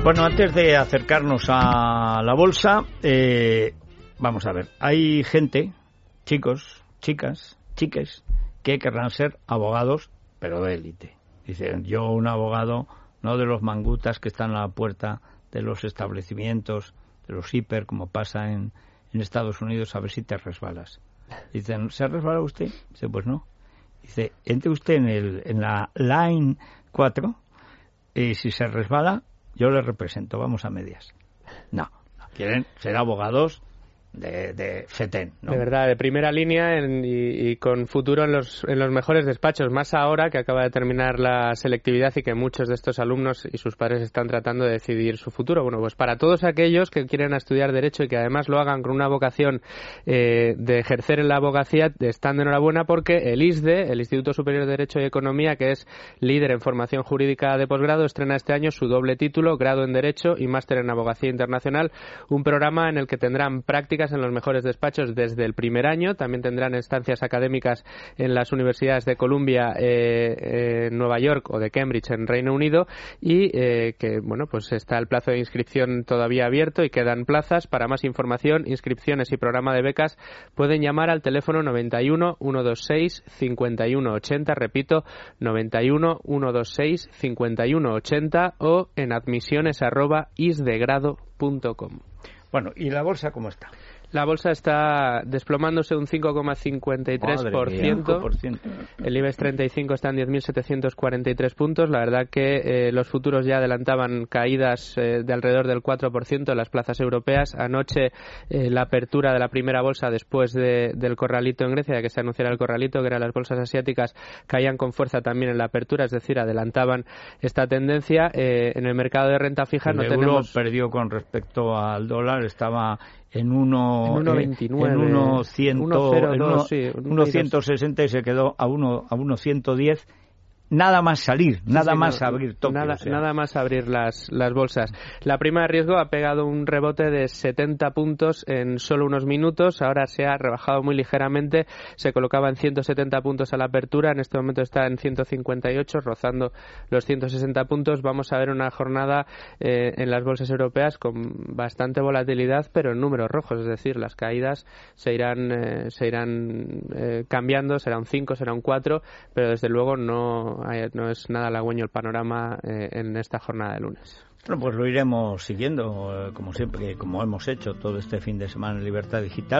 Bueno, antes de acercarnos a la bolsa, vamos a ver, hay gente, chicos, chicas, chiques, que querrán ser abogados, pero de élite. Dicen, yo un abogado, no de los mangutas que están a la puerta de los establecimientos, de los hiper, como pasa en Estados Unidos, a ver si te resbalas. Dicen, ¿se resbala usted? Dice, pues no. Dice, entre usted en la line 4 y si se resbala, yo le represento, vamos a medias. No, quieren ser abogados de FETEN, ¿no? De verdad, de primera línea y con futuro en los mejores despachos, más ahora que acaba de terminar la selectividad y que muchos de estos alumnos y sus padres están tratando de decidir su futuro. Bueno, pues para todos aquellos que quieren estudiar Derecho y que además lo hagan con una vocación de ejercer en la abogacía, están de enhorabuena porque el ISDE, el Instituto Superior de Derecho y Economía, que es líder en formación jurídica de posgrado, estrena este año su doble título, grado en Derecho y máster en Abogacía Internacional, un programa en el que tendrán prácticas en los mejores despachos desde el primer año. También tendrán estancias académicas en las universidades de Columbia, Nueva York o de Cambridge en Reino Unido y que, bueno, pues está el plazo de inscripción todavía abierto y quedan plazas. Para más información, inscripciones y programa de becas pueden llamar al teléfono 91 126 51 80, repito, 91 126 51 80 o en admisiones@isdegrado.com. Bueno, ¿y la bolsa cómo está? La bolsa está desplomándose un 5,53%. El IBEX 35 está en 10.743 puntos. La verdad que los futuros ya adelantaban caídas de alrededor del 4% en las plazas europeas. Anoche la apertura de la primera bolsa después del corralito en Grecia, de que se anunciara el corralito, que eran las bolsas asiáticas, caían con fuerza también en la apertura, es decir, adelantaban esta tendencia. En el mercado de renta fija no tenemos... El euro perdió con respecto al dólar, estaba en 1,29, en 1,160 y se quedó a 1,110. Nada más salir, nada más abrir Tokio. Nada más abrir las bolsas. La prima de riesgo ha pegado un rebote de 70 puntos en solo unos minutos. Ahora se ha rebajado muy ligeramente. Se colocaba en 170 puntos a la apertura. En este momento está en 158, rozando los 160 puntos. Vamos a ver una jornada en las bolsas europeas con bastante volatilidad, pero en números rojos. Es decir, las caídas se irán cambiando. Será un 5, será un 4, pero desde luego no es nada halagüeño el panorama en esta jornada de lunes. Bueno, pues lo iremos siguiendo, como siempre, como hemos hecho todo este fin de semana en Libertad Digital.